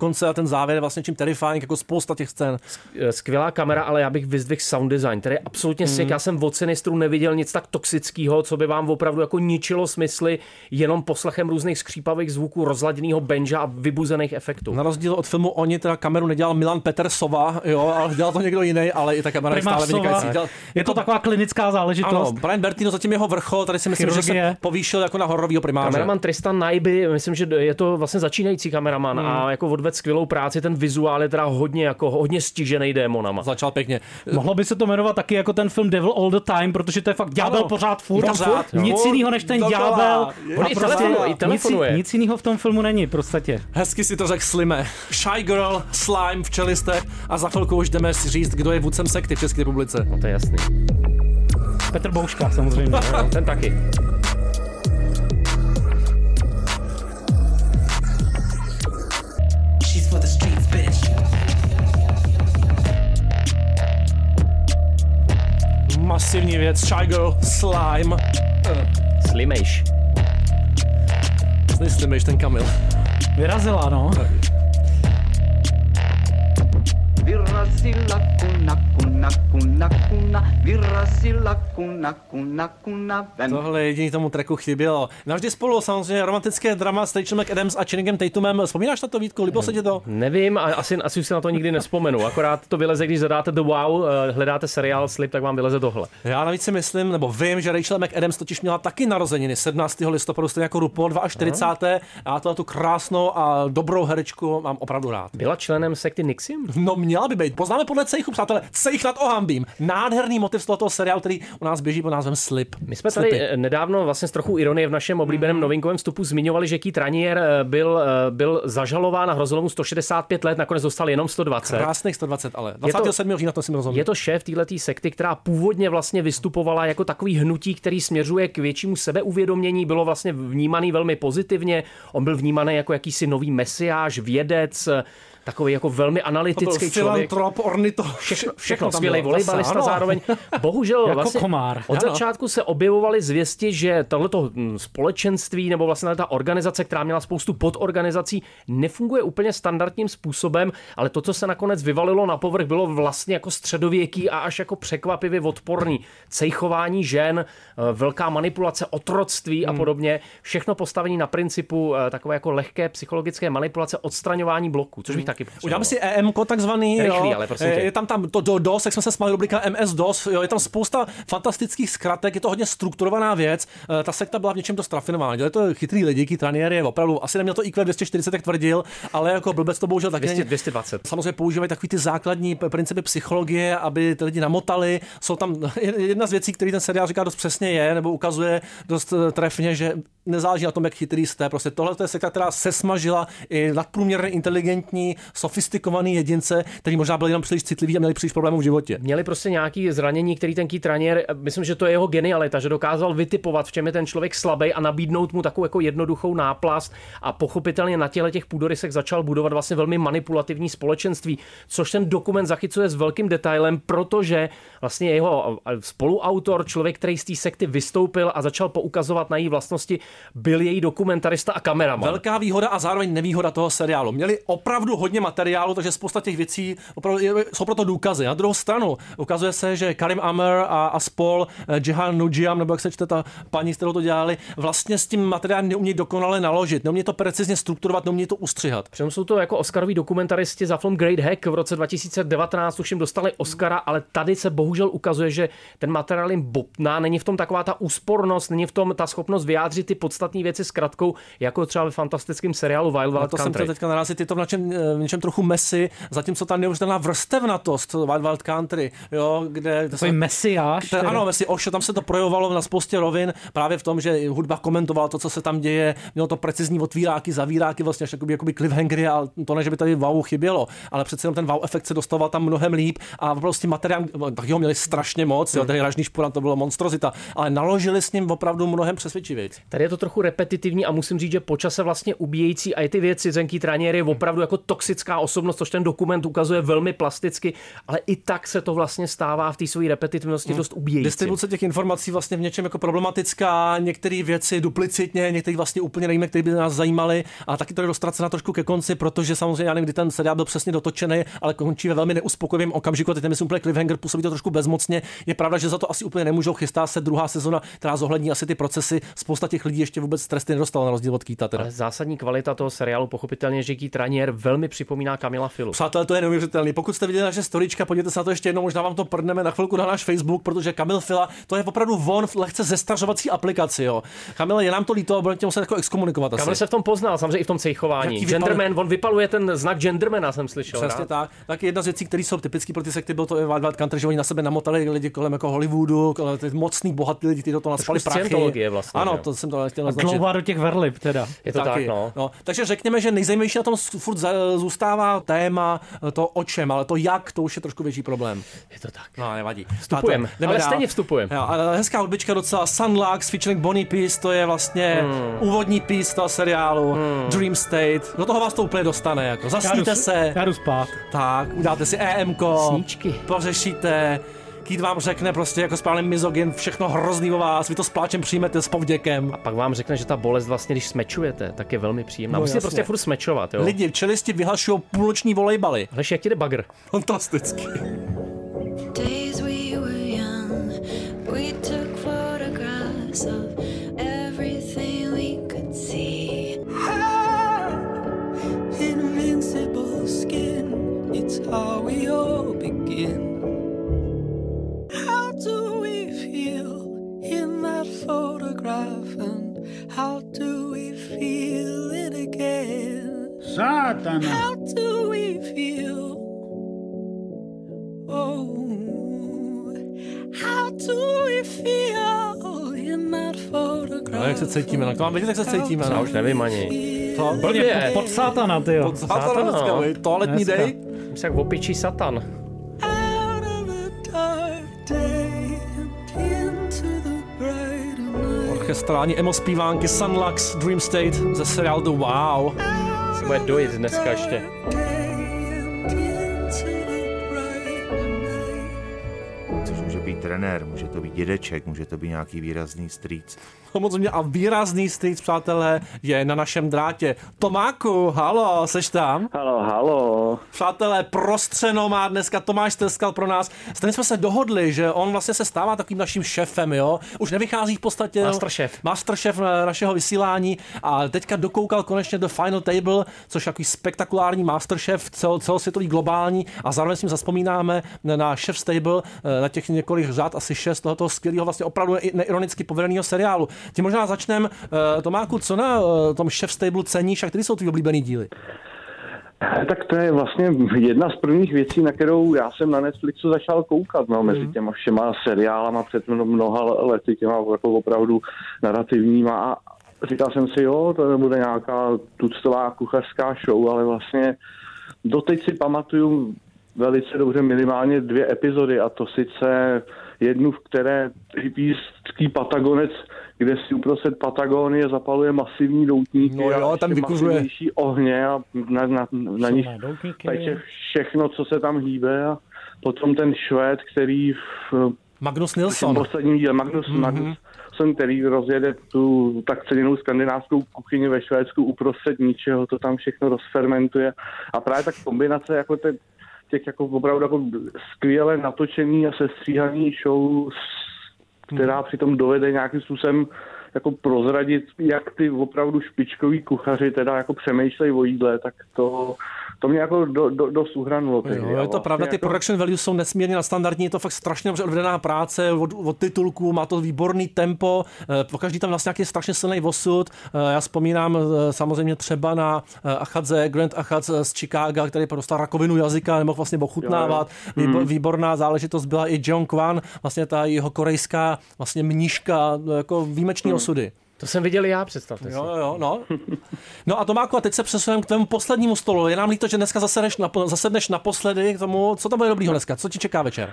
konce a ten závěr je vlastně čím terrifying, jako spousta těch scén. Skvělá kamera, ale já bych vyzdvihl sound design, který je absolutně mm. sick. Já jsem od Sinistru neviděl nic tak toxického, co by vám opravdu jako ničilo smysly jenom poslechem různých skřípavých zvuků, rozladěného benža a vybuzených efektů. Na rozdíl od filmu Oni teda kameru nedělal Milan Petersova, jo, ale dělal to někdo jiný, ale i ta kamera je stále vynikající. Dělal... Je to taková klinická záležitost. Ano, Brian Bertino zatím jeho vrchol, tady si myslím, chirurgie. Že se povýšil jako na hororovýho primáře. Kameraman Tristan Naiby, myslím, že je to vlastně začínající kameraman hmm. a jako odved skvělou práci, ten vizuál je teda hodně jako hodně stižený démonama. Začal pěkně. Mohlo by se to jmenovat taky jako ten film Devil All the Time, protože to je fakt ďábel pořád furt. Pořád, nic jiného než ten ďábel. Prostě nic, nic jiného v tom filmu není, prostě. Hezky si to řekl Slime. Shy Girl, Slime v čelistech a za chvilku už jdeme si říct, kdo je vůdcem sekty v České republice. No to je jasný. Petr Bouška, samozřejmě. Ten taky. Masivní věc, Shy Girl, Slime. Slimejš. Slimejš ten Kamil. Vyrazila, no. Vyrazila kuna, kuna, kuna, kuna, vyrazila kuna, kuna, kuna, ven. Tohle jediný tomu tracku chybělo. Navždy spolu samozřejmě romantické drama s Rachel McAdams a Channingem Tatumem. Vzpomínáš na to, Vítku? Líbilo se ti to? Nevím, a asi, asi už si na to nikdy nespomenu. Akorát to vyleze, když zadáte The Wow, hledáte seriál Slip, tak vám vyleze tohle. Já navíc si myslím, nebo vím, že Rachel McAdams totiž měla taky narozeniny sedmnáctého listopadu, stejně jako RuPaul, čtyřicátého A to tu krásnou a dobrou herečku mám opravdu rád. Byla členem sekty Nixium? No, měla by být. Poznáme podle Cejchu, přátelé. Cejch nad Ohambím. Nádherný motiv z tohoto seriálu, který u nás běží pod názvem Slip. My jsme tady Slipy. Nedávno vlastně s trochu ironie v našem oblíbeném mm. novinkovém vstupu zmiňovali, že Keith Raniere byl, byl zažalován a hrozilo mu sto šedesát pět let, nakonec dostal jenom sto dvacet. Krásných sto dvacet, ale dvacátého sedmého října to si rozumím. Je to šéf téhletý sekty, která původně vlastně vystupovala jako takový hnutí, který směřuje k většímu sebeuvědomění, bylo vlastně vnímaný velmi pozitivně. On byl vnímaný jako jakýsi nový mesiáš, vědec, takový jako velmi analytický člověk. Filantrop, ornito, všechno, všechno skvělý volejbalista zároveň. Bohužel jako vlastně komár. Od začátku se objevovaly zvěsti, že tohleto společenství nebo vlastně ta organizace, která měla spoustu podorganizací, nefunguje úplně standardním způsobem, ale to, co se nakonec vyvalilo na povrch, bylo vlastně jako středověký a až jako překvapivě odporný. Cejchování žen, velká manipulace, otroctví a podobně. Všechno postavení na principu takové jako lehké psychologické manipulace, odstraňování bloků, což bych taky potřeboval. Uděláme si E M ko takzvaný, Rychlý, jo. Ale prosím tě. Je tam tam to do DOS, jak jsme se smáli, rubrika M S DOS, jo, je tam spousta fantastických zkratek, je to hodně strukturovaná věc. Ta sekta byla v něčem dost rafinovaná. Dělali to chytrý lidi, Keith Raniere je opravdu, asi neměl to I Q dvě stě čtyřicet, jak tvrdil, ale jako blbec to bohužel taky. dvě stě, dvě stě dvacet. Samozřejmě používají takový ty základní principy psychologie, aby ty lidi namotali. Jsou tam jedna z věcí, který ten seriál říká dost přesně je, nebo ukazuje dost trefně, že nezáleží na tom, jak chytrý jste. Prostě tohle je sekta, která se smažila i nadprůměrně inteligentní, sofistikovaný jedince, kteří možná byli jenom příliš citliví a měli příliš problémů v životě. Měli prostě nějaký zranění, který ten Keith Raniere, myslím, že to je jeho genialita, že dokázal vytipovat, v čem je ten člověk slabý a nabídnout mu takovou jako jednoduchou náplast a pochopitelně na těle těch půdorysech začal budovat vlastně velmi manipulativní společenství, což ten dokument zachycuje s velkým detailem, protože vlastně jeho spoluautor, člověk, který z té sekty vystoupil a začal poukazovat na její vlastnosti, byl její dokumentarista a kameraman. Velká výhoda a zároveň nevýhoda toho seriálu. Měli opravdu hodně materiálu, takže spousta těch věcí opravdu jsou proto důkazy. Na druhou stranu ukazuje se, že Karim Amr a, a spol Jehan Nujiam, nebo jak se čte ta paní, s kterou to dělali, vlastně s tím materiálem neumějí dokonale naložit, neumějí to precizně strukturovat, neumějí to ustřihat. Přitom jsou to jako Oscaroví dokumentaristi za film Great Hack v roce dva tisíce devatenáct, už jim dostali Oscara, ale tady se bohužel ukazuje, že ten materiál jim bobtná, není v tom taková ta úspornost, není v tom ta schopnost vyjádřit ty podstatné věci zkratkou, jako třeba ve fantastickém seriálu Wild Wild to Country. Jsem to teďka narazit, je to v něčem, v něčem trochu messy, zatímco ta neuvěřitelná vrstevnatost Wild Wild Country, jo, kde... To je mesiáš. Ten, ano, mesi, oš, tam se to projevovalo na spoustě rovin, právě v tom, že hudba komentovala to, co se tam děje, mělo to precizní otvíráky, zavíráky, vlastně až jakoby, jakoby cliffhangery, a to ne, že by tady wow chybělo, ale přece jenom ten wow efekt se dostával tam mnohem líp a prostě materiál, taky ho měli strašně moc, jo, tady Ražný špuran, to bylo monstrozita, ale naložili s ním opravdu mnohem přesvědčivějc. Tady je to trochu repetitivní a musím říct, že po čase vlastně ubíjející a i ty věci Keith Raniere je opravdu jako toxický toxická osobnost, což ten dokument ukazuje velmi plasticky, ale i tak se to vlastně stává v té své repetitivnosti dost ubíjející. Distribuce těch informací vlastně v něčem jako problematická, některé věci duplicitně, některé vlastně úplně nevíme, které by nás zajímaly, a taky to je dostracena trošku ke konci, protože samozřejmě já nevím, kdy ten seriál byl přesně dotočený, ale končí ve velmi neuspokojivém okamžiku. Teď myslím úplně cliffhanger, působí to trošku bezmocně. Je pravda, že za to asi úplně nemůžou, chystá se druhá sezona, která zohlední asi ty procesy. Spousta těch lidí ještě vůbec tresty nedostala na rozdíl od Keita. Teda. Ale zásadní kvalita toho seriálu pochopitelně, že Keith Raniere velmi připomíná Kamila Filu. Přátelé, to je neuvěřitelné. Pokud jste viděli naše storička, podívejte se na to ještě jednou, možná vám to prdneme na chvilku na náš Facebook, protože Kamil Fila, to je opravdu von v lehce zestařovací aplikaci, jo. Kamil, je nám to líto, a budeme muset jako exkomunikovat. Kamil se v tom poznal, samozřejmě i v tom cejchování. Genderman, on vypaluje ten znak gendermana, jsem slyšel. Přesně tak. Tak jedna z věcí, které jsou typické pro ty sekty, bylo to i Wild Wild Country, že oni na sebe namotali lidi kolem jako Hollywoodu, ty mocný, bohatý lidi, kteří do toho naspali prachy. Vlastně, ano, jo. to jsem to chtěl naznačit. Dlouhá do těch verlib teda. Je to taky, tak, no. no. Takže řekněme, že nejzajímavější na tom furt zůstává téma to o čem, ale to jak, to už je trošku větší problém. Je to tak. No, nevadí. Vstupujeme, ale dál. Stejně vstupujeme. Hezká hudbička docela, Sunlux featuring Bonnie Peace, to je vlastně hmm. úvodní piece toho seriálu hmm. Dream State. Do toho vás to úplně dostane, jako zasníte se. Já jdu spát. Tak, udáte si EMko. Sníčky. Pořešíte. Keith vám řekne prostě jako správný mizogyn, všechno hrozný o vás, vy to s pláčem přijmete s povděkem. A pak vám řekne, že ta bolest vlastně, když smečujete, tak je velmi příjemná. No, musíte prostě furt smečovat, jo. Lidi v čelisti vyhlašují půlnoční volejbaly. Hleš, jak ti jde bagr? Fantasticky. Days we were young, we took photographs of everything we could see. Invincible skin, it's how we all begin. How do we feel in that photograph, and how do we feel it again? Satan! How do we feel? Oh, how do we feel in that photograph? No, jak se cítíme, no, to mám vědět, jak se cítíme, no. no. Už nevím ani. To blbě. Pod satana, tyjo. Pod satana, dneska, no. Toaletní dej. Jsi jak opičí satan. Orchestrální emo zpívánky Sunlux Dream State ze seriálu The Wow. Se bude dojít dneska ještě. Což může být trenér, může to být dědeček, může to být nějaký výrazný strýc. Samozřejmě a výrazný strýc, přátelé, je na našem drátě. Tomáku, halo, seš tam? Halo, halo. Přátelé, prostřeno má dneska Tomáš Steskal pro nás. Stejně jsme se dohodli, že on vlastně se stává takovým naším šéfem, jo? Už nevychází v podstatě. Masterchef. Masterchef našeho vysílání a teďka dokoukal konečně do Final Table, což je takový spektakulární Masterchef, cel, celosvětový, globální, a zároveň si zapomínáme na Chef's Table, na těch několik řád, asi šest tohoto skvělého, vlastně opravdu neironicky povedeného seriálu. Tím možná začneme. Tomáku, co na tom Chef's Table ceníš a který jsou tvý oblíbený díly? Tak to je vlastně jedna z prvních věcí, na kterou já jsem na Netflixu začal koukat, no, mezi těma všema seriálama před mnoha lety, těma jako opravdu narrativníma, a říkal jsem si, jo, to bude nějaká tuctová kuchařská show, ale vlastně doteď si pamatuju velice dobře minimálně dvě epizody, a to sice jednu, v které hippíský Patagonec, kde si uprostřed Patagonie zapaluje masivní doutníky, no jo, tam vykuřuje ohně a na, na, na nich peče všechno, co se tam hýbe, a potom ten Švéd, který v Magnus Nilsson. posledním díle, Magnus, mm-hmm. Magnus který rozjede tu tak ceněnou skandinávskou kuchyni ve Švédsku uprostřed ničeho, to tam všechno rozfermentuje, a právě tak kombinace jako ten těch jako opravdu jako skvěle natočený a sestříhaný show, která přitom dovede nějakým způsobem jako prozradit, jak ty opravdu špičkoví kuchaři teda jako přemýšlejí o jídle, tak to, to mě jako do, do, dost uhranulo. Jo, je to vlastně pravda, ty jako production values jsou nesmírně nadstandardní, je to fakt strašně dobře odvedená práce od, od titulků, má to výborný tempo, pokaždý tam vlastně nějaký strašně silný osud. Já vzpomínám samozřejmě třeba na Achadze, Grant Achadze z Chicaga, který dostal rakovinu jazyka, nemohl vlastně ochutnávat. Jo, jo. Výborná záležitost byla i Jeong Kwan, vlastně ta jeho korejská vlastně mnížka, jako výjimečný hmm. osudy. To jsem viděl já, představte si. Jo, jo, no. No a Tomáku, a teď se přesuneme k tvému poslednímu stolu. Je nám líto, že dneska zasedneš, napo- zasedneš naposledy k tomu, co tam bude dobrýho dneska, co ti čeká večer?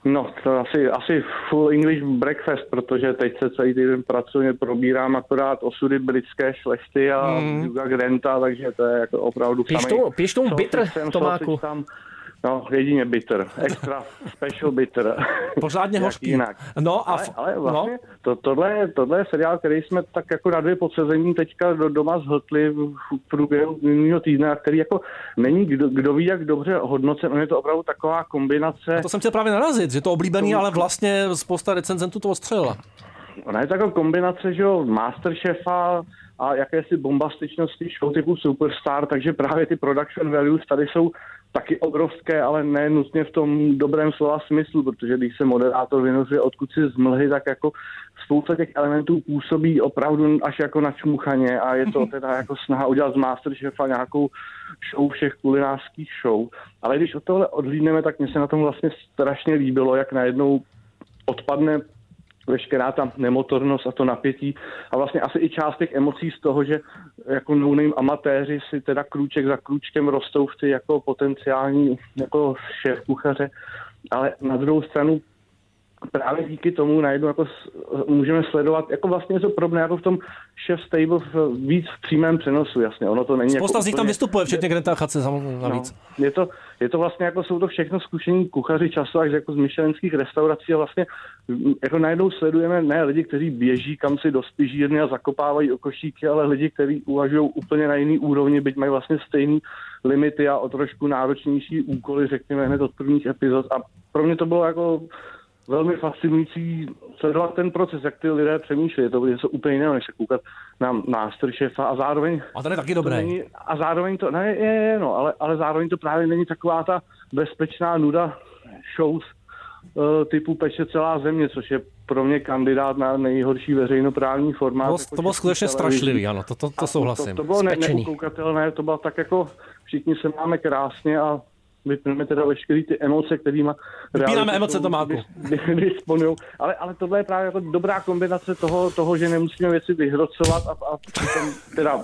No, to asi, asi full English breakfast, protože teď se celý týden pracuji, probírám akorát osudy britské šlechty a mm. Huga Granta, takže to je jako opravdu píš samý... Tomu, píš tomu bitter, Tomáku. Tam, no, jedině bitter. Extra special bitter. Pořádně hořký. Jinak. No a... Ale, ale vlastně no. to, tohle, tohle je seriál, který jsme tak jako na dvě podsezení teďka do, doma zhltli v průběhu minulého týdne, který jako není kdo, kdo ví, jak dobře hodnocen. On je to opravdu taková kombinace... A to jsem chtěl právě narazit, že to oblíbený, ale vlastně spousta recenzentů to ostřelila. Ona je taková kombinace, že jo, Masterchefa a jakési bombastičnosti show typu Superstar, takže právě ty production values tady jsou taky obrovské, ale ne nutně v tom dobrém slova smyslu, protože když se moderátor vynořuje odkud si zmlhy, tak jako spousta těch elementů působí opravdu až jako na čmuchaně a je to teda jako snaha udělat z Masterchefa nějakou show všech kulinářských show. Ale když od tohle odhlídneme, tak mně se na tom vlastně strašně líbilo, jak najednou odpadne veškerá ta nemotornost a to napětí a vlastně asi i část těch emocí z toho, že jako no-name amatéři si teda krůček za krůčkem rostou v ty jako potenciální jako šéf kuchaře, ale na druhou stranu právě díky tomu najednou jako můžeme sledovat jako vlastně něco podobné jako v tom Chef's Table víc v přímém přenosu, jasně. Ono to není Spousta jako z nich tam vystupuje, včetně Granta Chace navíc. No, je, to, je to vlastně jako jsou to všechno zkušení kuchaři času až jako z michelinských restaurací a vlastně jako najednou sledujeme ne lidi, kteří běží kam si do spižírny a zakopávají okošíky, ale lidi, kteří uvažují úplně na jiný úrovni, byť mají vlastně stejný limity a o trošku náročnější úkoly, řekněme hned od prvních epizod a pro mě to bylo jako velmi fascinující sledovat ten proces, jak ty lidé přemýšlí. To je něco úplně jiného, než se koukat na Masterchefa a zároveň... A to je taky dobré. Není, a zároveň to... Ne, je, je, no, ale, ale zároveň to právě není taková ta bezpečná nuda shows uh, typu Peče celá země, což je pro mě kandidát na nejhorší veřejnoprávní formát. To, jako to bylo skutečně strašlivý, ano, to, to, to souhlasím. To, to bylo ne, neukoukatelné, to bylo tak jako všichni se máme krásně a vypneme teda veškerý ty emoce, kterýma... Vypínáme emoce, Tomáku. Disponujou. Ale, ale tohle je právě jako dobrá kombinace toho, toho, že nemusíme věci vyhrocovat a, a přitom teda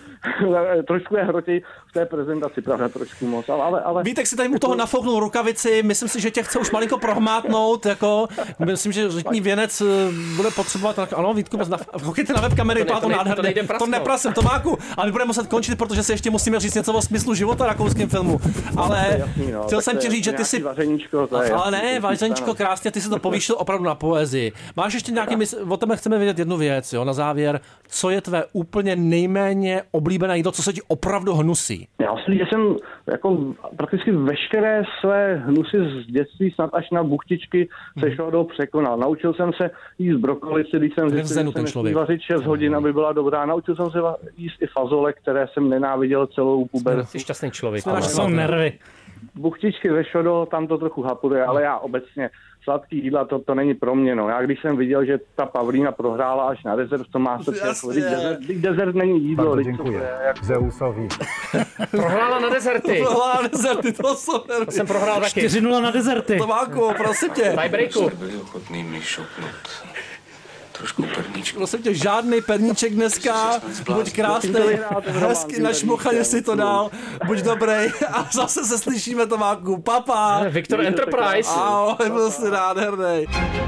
trošku je hrotěj v té prezentaci, pravda, trošku moc. Ale, ale, ale... Vítek si tady mu toho nafouknul rukavici, myslím si, že tě chce už malinko prohmátnout, jako, myslím, že řitní věnec bude potřebovat, tak ano, Vítku, koukejte na webkamery, to, to, nádherné, to, to neprasím, Tomáku, ale budeme muset končit, protože si ještě musíme říct něco o smyslu života na rakouském filmu, ale jasný, no, chtěl jsem ti říct, že ty si... Vařeníčko, to je ale ne, vařeníčko, krásně, ty si to povýšil opravdu na poezii. Máš ještě nějaký mysl... O tebe chceme vědět jednu věc, jo, na závěr. Co je tvé úplně nejméně oblíbené jídlo, co se ti opravdu hnusí? Já myslím, že jsem jako prakticky veškeré své hnusy z dětství snad až na buchtičky se šodou překonal. Naučil jsem se jíst brokolici, když jsem zjistil, že jsem vařit šest hodin, aby byla dobrá. Naučil jsem se jíst i fazole, které jsem nenáviděl celou pubertu. Jsi šťastný člověk. Jsou nervy. Buchtičky ze šodo, tam to trochu hapuje, ale já obecně sladký jídla, to, to není pro mě. No. Já když jsem viděl, že ta Pavlína prohrála až na dezert, to má se desert, dezert není jídlo. Bardzo děkuji. Jak... Zeusovi. Prohrála na dezerty. Prohrála na dezerty, to jsou nervy. To jsem prohrál taky. čtyři nula na dezerty. Tomáku, prosím tě. Tiebreaku. Byli ochotný mi šopnout. Trošku perníčku. Prosím tě, žádný perníček dneska, buď krásný, hezky našmochaně si to dal, buď dobrý a zase se slyšíme, Tomáku, papa. Victor Enterprise. Ahoj, byl jsi nádherný.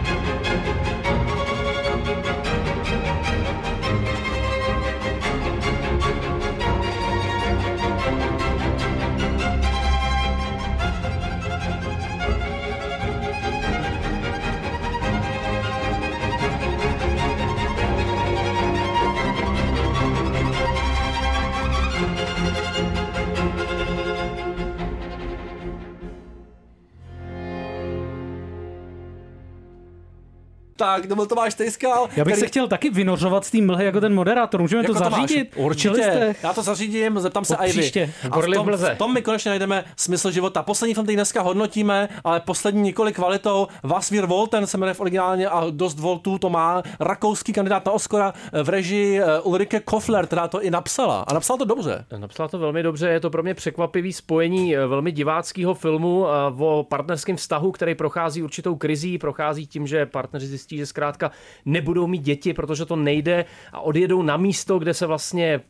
Tak, to byl Tomáš Tejskal. Já bych který... se chtěl taky vynořovat z té mlhy jako ten moderátor. Můžeme jako to zařídit? Určitě. Já to zařídím, zeptám se Ivy. A v tom, v tom my konečně najdeme smysl života. Poslední film, který dneska hodnotíme, ale poslední nikoli kvalitou. Was wir wollten se jmenuje v originálně a dost voltů to má. Rakouský kandidát na Oscara v režii Ulrike Kofler, která to i napsala. A napsala to dobře. Napsala to velmi dobře. Je to pro mě překvapivý spojení velmi diváckého filmu o partnerském vztahu, který prochází určitou krizí, prochází tím, že partneři zjistí, že zkrátka nebudou mít děti, protože to nejde a odjedou na místo, kde se vlastně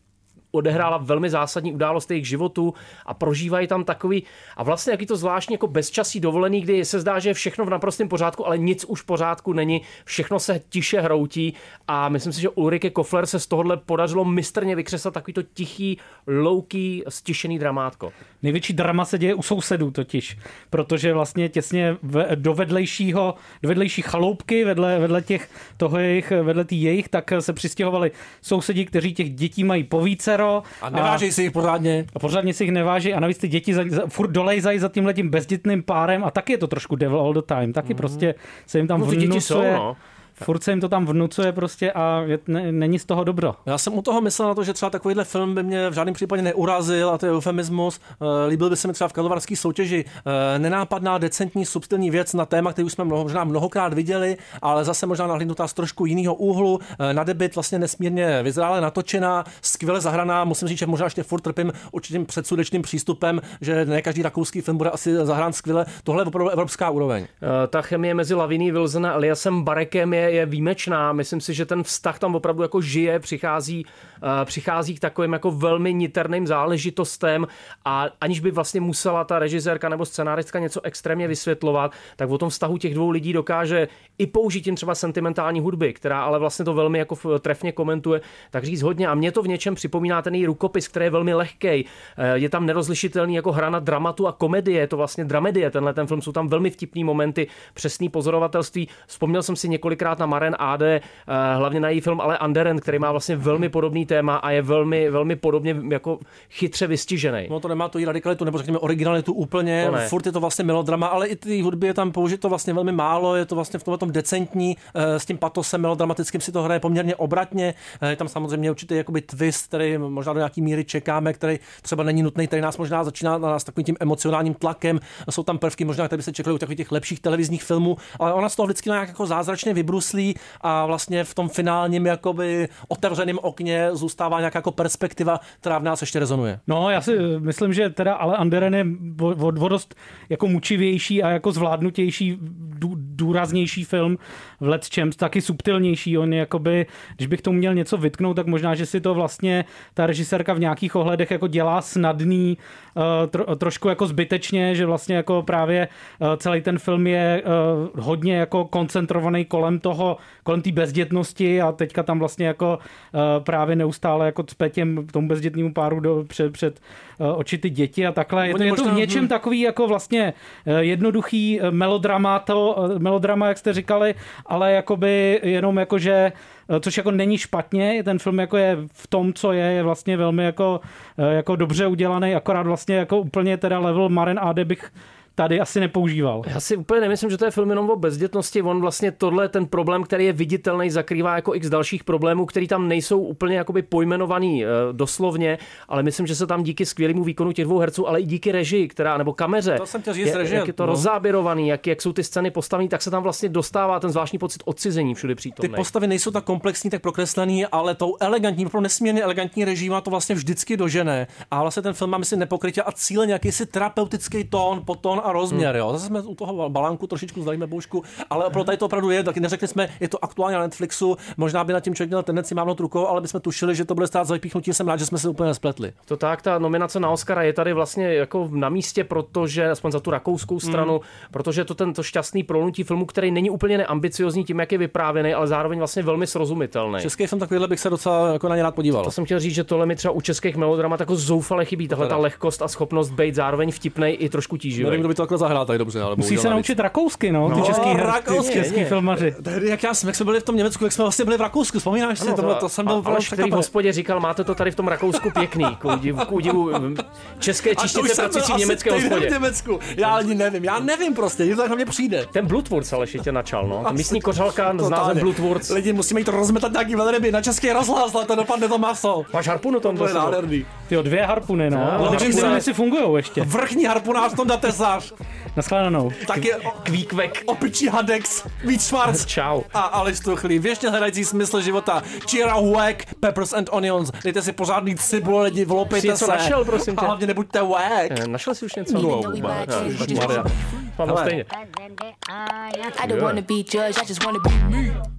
odehrála velmi zásadní událost jejich životu a prožívají tam takový a vlastně jaký to zvláštní jako bezčasí dovolený, kdy se zdá, že je všechno v naprostém pořádku, ale nic už v pořádku není, všechno se tiše hroutí a myslím si, že Ulrike Koffler se z tohohle podařilo mistrně vykřesat takový to tichý, louký, stišený dramátko. Největší drama se děje u sousedů totiž, protože vlastně těsně v, do vedlejšího, do vedlejší chaloupky, vedle, vedle těch toho jejich, vedle tý jejich, tak se přistěhovali sousedi, kteří těch dětí mají povícero. A neváží si jich pořádně. A pořádně si jich neváží a navíc ty děti za, za, furt dolejzají za tímhletím bezdětným párem a taky je to trošku devil all the time, taky mm. prostě se jim tam no, vnucuje. Děti jsou, no. Furt se jim to tam vnucuje prostě a je, ne, není z toho dobro. Já jsem u toho myslel na to, že třeba takovýhle film by mě v žádném případě neurazil a to je eufemismus. Líbil by se mi třeba v Karlovarské soutěži nenápadná, decentní, subtilní věc na téma, který už jsme mnoho, možná mnohokrát viděli, ale zase možná nahlídnutá z trošku jiného úhlu. Na debut vlastně nesmírně vyzrále natočená, skvěle zahraná. Musím říct, že možná ještě furt trpím určitým předsudečným přístupem, že ne každý rakouský film bude asi zahrán skvěle. Tohle je opravdu evropská úroveň. Ta chemie mezi Laviní Wilson a Eliasem Barekem je je výjimečná. Myslím si, že ten vztah tam opravdu jako žije, přichází, uh, přichází k takovým jako velmi niterným záležitostem a aniž by vlastně musela ta režisérka nebo scenáristka něco extrémně vysvětlovat, tak o tom vztahu těch dvou lidí dokáže i použitím třeba sentimentální hudby, která ale vlastně to velmi jako trefně komentuje, tak říct hodně. A mě to v něčem připomíná ten její rukopis, který je velmi lehkej. Je tam nerozlišitelný jako hra na dramatu a komedie, je to vlastně dramedie. Tenhle ten film, jsou tam velmi vtipný momenty, přesný pozorovatelství. Vzpomněl jsem si několikrát na Maren Ade, hlavně na její film Ale Anderen, který má vlastně velmi podobný téma a je velmi, velmi podobně jako chytře vystižený. No to nemá tu radikalitu nebo řekněme originalitu úplně, furt je to vlastně melodrama, ale i ty hudby je tam použito vlastně velmi málo, je to vlastně v tomhle tom decentní, s tím patosem melodramatickým si to hraje poměrně obratně. Je tam samozřejmě určitý jakoby twist, který možná do nějaký míry čekáme, který třeba není nutný, který nás možná začíná na nás takovým tím emocionálním tlakem. Jsou tam prvky možná, které by se čekaly u takových těch lepších televizních filmů, ale ona z toho vždycky nějak jako zázračně vybruslí a vlastně v tom finálním jakoby otevřeném okně zůstává nějaká jako perspektiva, která v nás ještě rezonuje. No, já si myslím, že teda Ale Anderen je o dost jako mučivější a jako zvládnutější, důraznější film v Let's taky subtilnější. On je jakoby, když bych tomu měl něco vytknout, tak možná, že si to vlastně ta režisérka v nějakých ohledech jako dělá snadný, tro, trošku jako zbytečně, že vlastně jako právě celý ten film je hodně jako koncentrovaný kolem toho, kolem té bezdětnosti a teďka tam vlastně jako právě neustále jako cpe těm tomu bezdětnému páru do, před, před oči ty děti a takhle. Je to, je to v něčem takový jako vlastně jednoduchý melodrama, to, melodrama, jak jste říkali, ale jakoby jenom jako, že což jako není špatně, ten film jako je v tom, co je, je vlastně velmi jako, jako dobře udělaný, akorát vlastně jako úplně teda level Maren Ade bych tady asi nepoužíval. Já si úplně nemyslím, že to je film jenom o bezdětnosti. On vlastně tohle ten problém, který je viditelný, zakrývá jako x dalších problémů, který tam nejsou úplně jakoby pojmenovaný e, doslovně, ale myslím, že se tam díky skvělému výkonu těch dvou herců, ale i díky režii, která nebo kameře, to jsem chtěl říct, je, režie, jak je to no. rozzáběrovaný, jak, jak jsou ty scény postavený, tak se tam vlastně dostává ten zvláštní pocit odcizení všude přítomný. Ty postavy nejsou tak komplexní, tak prokreslený, ale tou elegantní, opravdu nesmírně elegantní režii má to vlastně vždycky dožené. A vlastně ten film má myslím nepokrytě a cíleně jakýsi terapeutický tón, podtón a rozměr, hmm. jo. Zase jsme u toho balánku trošičku zdalíme boušku, ale opravdu tady to opravdu je, taky neřekli jsme, je to aktuálně na Netflixu, možná by na tím člověk měl tendenci mávnout rukou, ale bychom tušili, že to bude stát za vypíchnutí, jsem rád, že jsme se úplně nespletli. To tak, ta nominace na Oscara je tady vlastně jako na místě, protože aspoň za tu rakouskou stranu, hmm. protože to tento šťastný prolnutí filmu, který není úplně neambiciozní tím, jak je vyprávěný, ale zároveň vlastně velmi srozumitelný. Český film takovýhle bych se docela jako na ně rád podíval. To jsem chtěl říct, že tohle mi třeba u českých melodramat jako zoufale chybí, tahle ta lehkost a schopnost být zároveň vtipnej i trošku tíživý. Nevím, kdo by to takhle zahrál tak dobře, ale musí se naučit rakousky, no, ty no, český, rakousky, český filmaři. Tehdy, jak já jsme, jak jsme byli v tom Německu, jak jsme vlastně byli v Rakousku, vzpomínáš si, ano, to, to jsem byl Aleš, který v hospodě říkal, máte to tady v tom Rakousku pěkný, k údivu, k údivu české číšnice pracující v německé hospodě. V Německu. Já ani nevím, já nevím prostě, je to tak na mě přijde. Ten Blutwurst ale tě načal, no. Ta místní kořalka s názvem Blutwurst. Lidi, musíme jít to rozmetat nějaký velryby na český rozhlas, ale to dopadne to maso. Máš harpunu tam to nádherný. Tyjo, dvě harpuny, no. Ale nevím, jestli fungujou ještě. Vrchní harpunář Tonda Tesař. Naschledanou. Tak je Kvíkvek. Opičí Hadex, Vít Schwarz. Čau. A Aleš Tuchlý, věčně hledající smysl života. Chiara Wack, Peppers and Onions. Dejte si pořádný cibule, lidi, vlopejte se. Našel, prosím tě. A hlavně nebuďte wack. Našel jsi už něco? No, Maria. Mám stejně. I don't wanna be judged, I just wanna be me.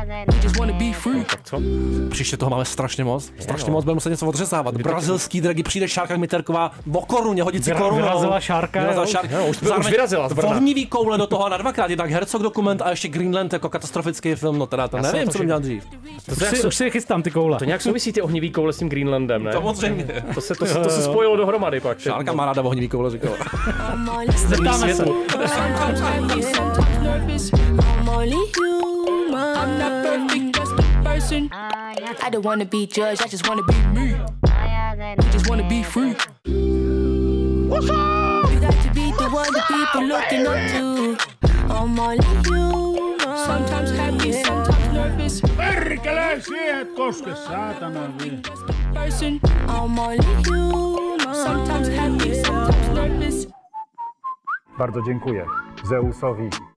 Tak co? Příště toho máme strašně moc. Strašně moc, budeme muset něco odřezávat. Brazilský dragy, přijde Šárka Miterková o koruně, hodit si korunu. Vyrazila Šárka. Vyrazila Šárka. No, už, už vyrazila. Vohnivý koule do toho na dvakrát. Je tak Herzog dokument a ještě Greenland jako katastrofický film. No teda to Já nevím, jsem co jsem dělal dřív. To už, si, už si chystám ty koule. To nějak souvisí ty ohnivý koule s tím Greenlandem, ne? Samozřejmě. To se, to, to se spojilo dohromady pak. Šárka má ráda ohnivý koule, říkala. Zeptáme se. I'm not perfect, just a person. I don't wanna be judged, I just wanna be me. I just wanna be free. What's up? You got to be the one that people looking up to. I'm only human. Sometimes happy, sometimes nervous. Perkele, siihen koske, saatana vie. Person, I'm only human. Sometimes happy, sometimes nervous. Bardzo dziękuję Zeusowi